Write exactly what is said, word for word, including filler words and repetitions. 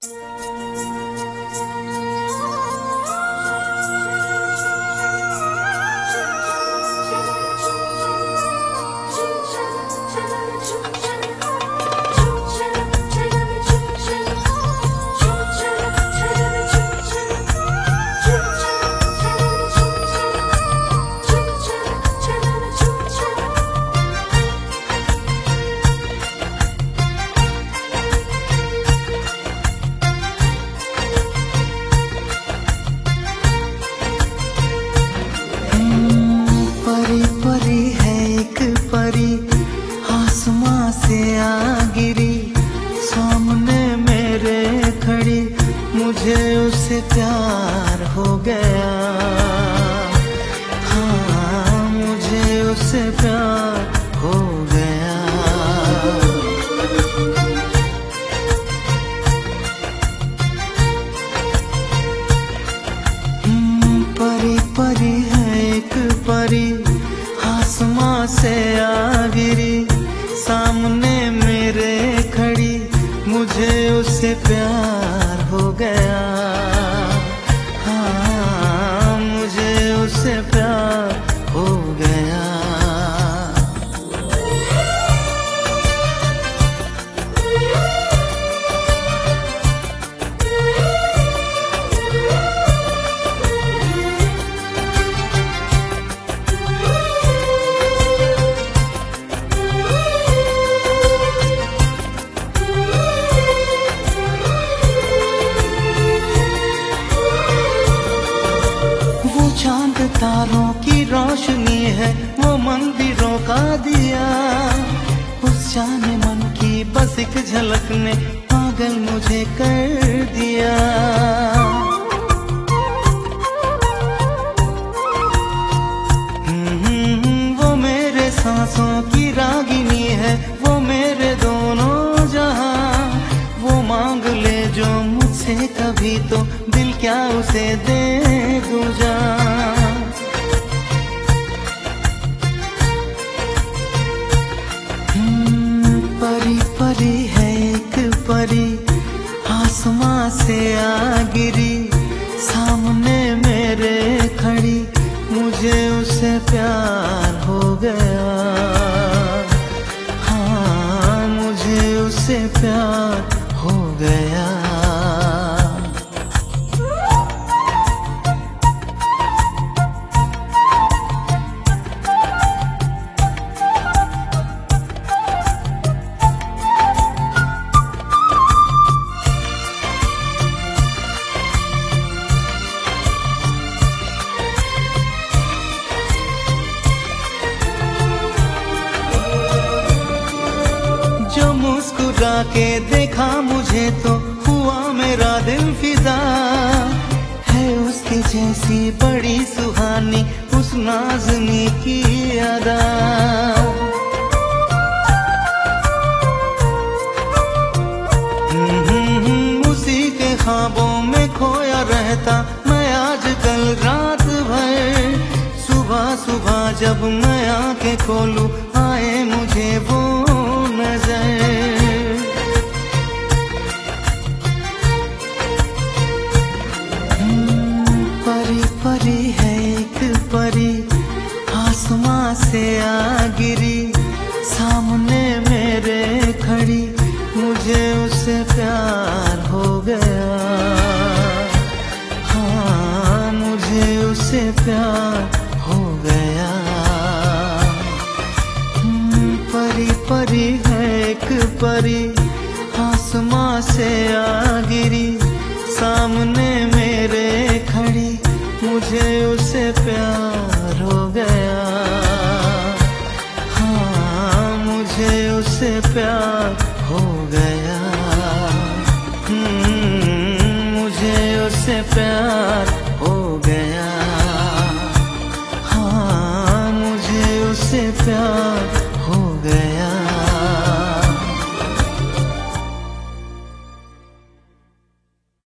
परी परी है एक परी आसमां से आ गिरी, सामने मेरे खड़ी, मुझे उससे प्यार हो गया। हाँ, मुझे उससे प्यार हो गया। परी परी है एक परी आसमां से आ गिरी, सामने मेरे खड़ी, मुझे उससे प्यार हो गया। हाँ, मुझे उससे प्यार हो गया। चांद तारों की रोशनी है, वो मंदिरों का दिया, उस जाने मन की बस एक झलक ने पागल मुझे कर दिया। वो मेरे सांसों की रागिनी है, वो मेरे दोनों जहां, वो मांग ले जो मुझसे कभी तो दिल क्या उसे दे दूं जान। परी परी है एक परी आसमां से आ गिरी, सामने मेरे खड़ी, मुझे उससे प्यार हो गया। हाँ, मुझे उससे प्यार हो गया। जो मुस्कुरा के देखा मुझे तो हुआ मेरा दिल फिदा, है उसके जैसी बड़ी सुहानी उस नाज़नी की अदा। उसी के ख्वाबों में खोया रहता मैं आजकल रात भर, सुबह सुबह जब मैं आंखें खोलूं आए मुझे वो नजर। परी परी है एक परी आसमां से आ गिरी, सामने मेरे खड़ी, मुझे उससे प्यार हो गया। हाँ, मुझे उससे प्यार हो गया। परी परी है एक परी आसमां से आ गिरी, सामने मेरे खड़ी, मुझे उससे प्यार हो गया। हाँ, मुझे उससे प्यार हो गया। मुझे उससे प्यार